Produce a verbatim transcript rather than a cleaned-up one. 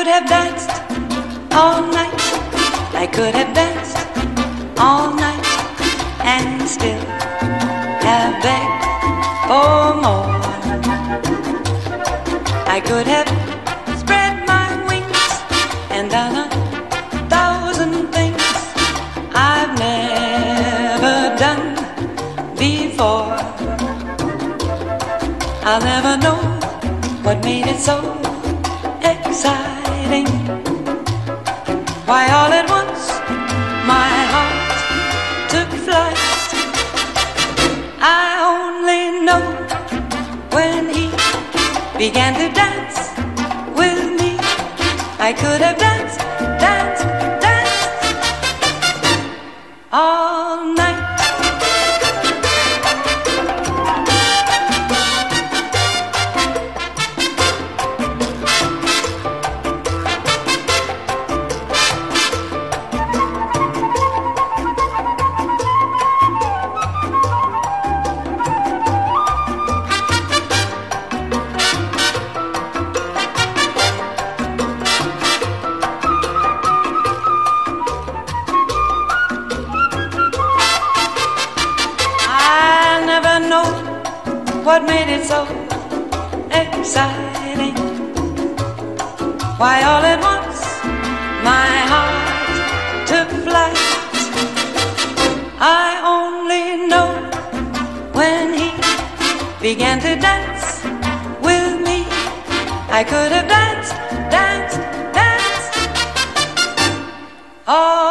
could have danced all night. I could have danced all night and still have begged for more. I could have spread my wings and done a thousand things I've never done before. I'll never know what made it so exciting. Why all at once my heart took flight. I only know when he began to dance with me. I could have danced, danced, danced all night. What made it so exciting? Why all at once my heart took flight. I only know when he began to dance with me. I could have danced, danced, danced all